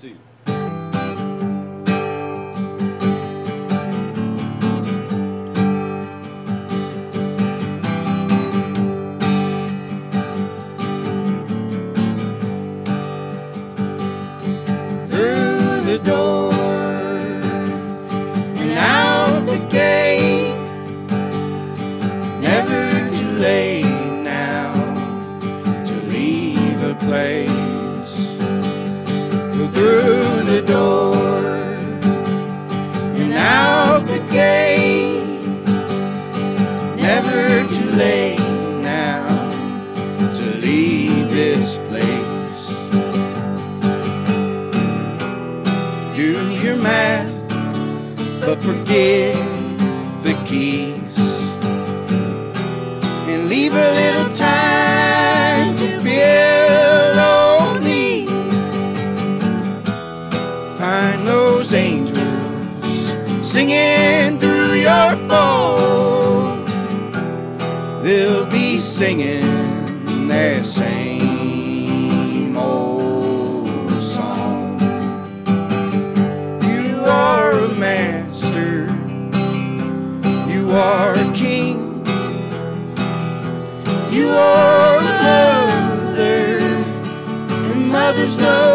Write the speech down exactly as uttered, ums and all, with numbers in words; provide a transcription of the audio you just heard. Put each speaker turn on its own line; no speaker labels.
two.
Through the door and out the gate, never too late now to leave a place. Go through the door and out the gate, never too late now to leave this place. Do your math, but forget the keys, and leave a little time to feel lonely. Find those angels singing through your phone. They'll be singing their same old song. You are a master, you are a king, you are a mother, and mothers know